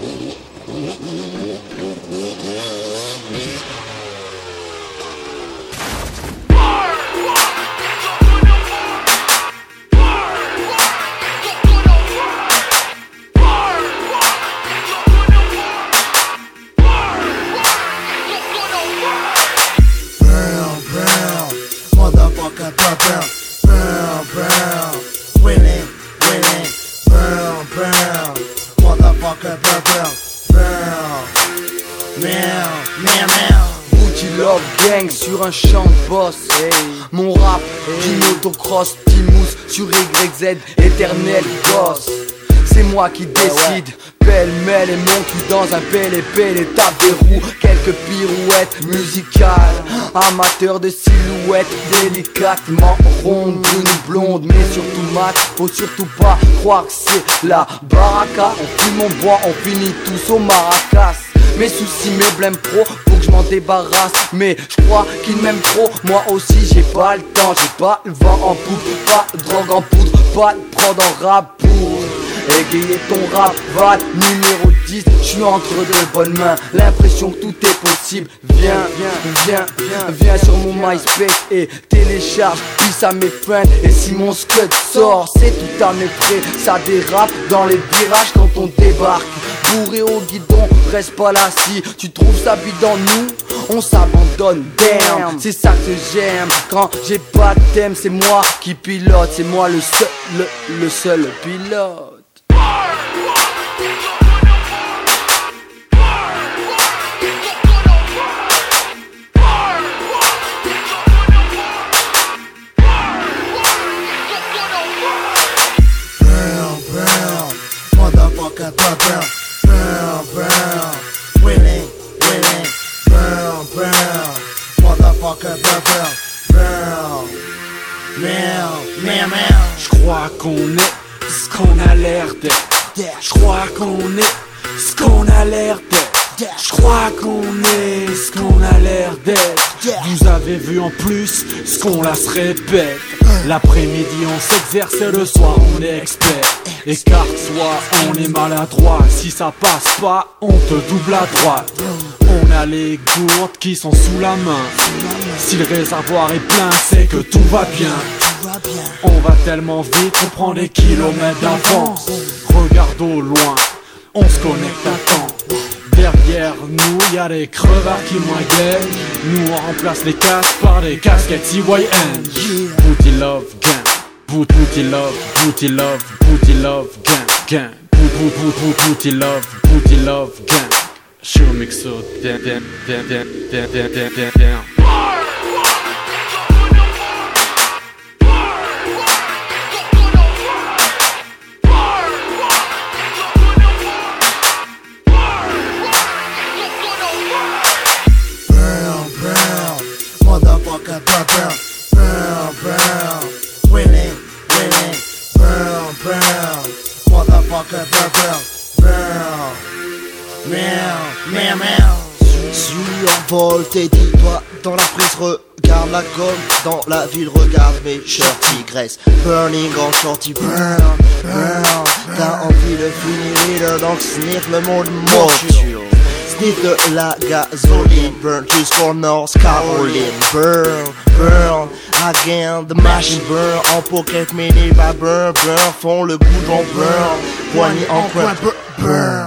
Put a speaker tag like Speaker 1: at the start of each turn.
Speaker 1: Booty Love Gang sur un champ de boss. Mon rap, du motocross, Timous sur YZ, éternel gosse. C'est moi qui décide, pêle-mêle et mon cul dans un PLP, les tapes des roues, quelques pirouettes musicales. Amateur de silhouettes délicatement rondes, brunes ou blondes, mais surtout mat. Faut surtout pas croire que c'est la baraka. On fume, on boit, on finit tous au maracas. Mes soucis, mes blèmes pro, faut que je m'en débarrasse. Mais je crois qu'ils m'aiment trop, moi aussi j'ai pas le temps. J'ai pas le vent en poupe, pas de drogue en poudre, pas de prod en rap pour égayer ton rap, va numéro 10, je suis entre de bonnes mains, l'impression que tout est possible. Viens sur mon MySpace et télécharge, puis ça m'effreine. Et si mon scud sort, c'est tout à mes frais. Ça dérape dans les virages quand on débarque. Bourré au guidon, reste pas là si tu trouves ça bidon. Nous, on s'abandonne, damn. C'est ça que j'aime, quand j'ai pas de thème, c'est moi qui pilote. C'est moi le seul pilote.
Speaker 2: J'crois qu'on est ce qu'on a l'air d'être. J'crois qu'on est ce qu'on a l'air d'être. J'crois qu'on est ce qu'on a l'air d'être. Vous avez vu en plus ce qu'on la se répète. L'après-midi on s'exerce et le soir on est expert. Écarte-toi, on est maladroit. Si ça passe pas, on te double à droite. On a les gourdes qui sont sous la main. Si le réservoir est plein, c'est que tout va bien. On va tellement vite qu'on prend des kilomètres d'avance. Regarde au loin, on se connecte à temps. Derrière nous y'a des crevards qui moyennent. Nous on remplace les casques par des casquettes CYN. Booty Love Gang, Booty Love, Booty Love, Booty Love Gang, Booty Love Gang. Show mix so damn.
Speaker 3: Survolté, dis-toi dans la prise, regarde la gomme. Dans la ville, regarde mes shorty graisse. Burning en shorty, burn. T'as envie de finir donc sniff le monde mortuel. Sniff de la gasoline, burn jusqu'au North Caroline. Burn, again, the machine burn. En pocket mini, bah burn, font le goudron burn. Poignée en coin, burn.